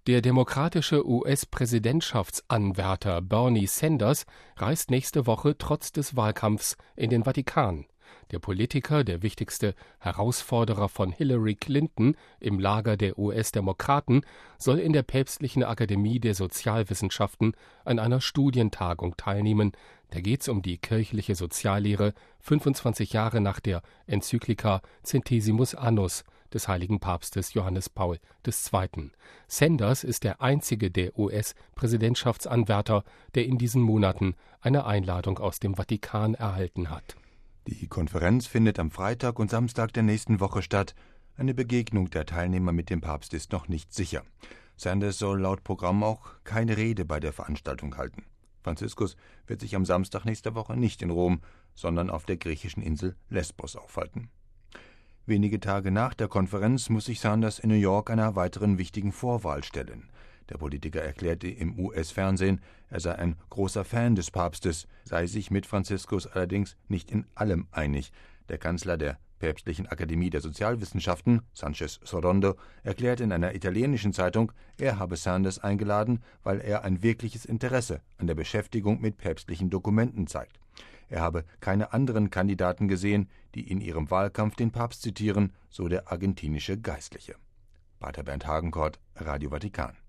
Der demokratische US-Präsidentschaftsanwärter Bernie Sanders reist nächste Woche trotz des Wahlkampfs in den Vatikan. Der Politiker, der wichtigste Herausforderer von Hillary Clinton im Lager der US-Demokraten, soll in der Päpstlichen Akademie der Sozialwissenschaften an einer Studientagung teilnehmen. Da geht es um die kirchliche Soziallehre 25 Jahre nach der Enzyklika Centesimus Annus des heiligen Papstes Johannes Paul II. Sanders ist der einzige der US-Präsidentschaftsanwärter, der in diesen Monaten eine Einladung aus dem Vatikan erhalten hat. Die Konferenz findet am Freitag und Samstag der nächsten Woche statt. Eine Begegnung der Teilnehmer mit dem Papst ist noch nicht sicher. Sanders soll laut Programm auch keine Rede bei der Veranstaltung halten. Franziskus wird sich am Samstag nächster Woche nicht in Rom, sondern auf der griechischen Insel Lesbos aufhalten. Wenige Tage nach der Konferenz muss sich Sanders in New York einer weiteren wichtigen Vorwahl stellen. Der Politiker erklärte im US-Fernsehen, er sei ein großer Fan des Papstes, sei sich mit Franziskus allerdings nicht in allem einig. Der Kanzler der Päpstlichen Akademie der Sozialwissenschaften, Sanchez Sorondo, erklärte in einer italienischen Zeitung, er habe Sanders eingeladen, weil er ein wirkliches Interesse an der Beschäftigung mit päpstlichen Dokumenten zeigt. Er habe keine anderen Kandidaten gesehen, die in ihrem Wahlkampf den Papst zitieren, so der argentinische Geistliche. Pater Bernd Hagenkort, Radio Vatikan.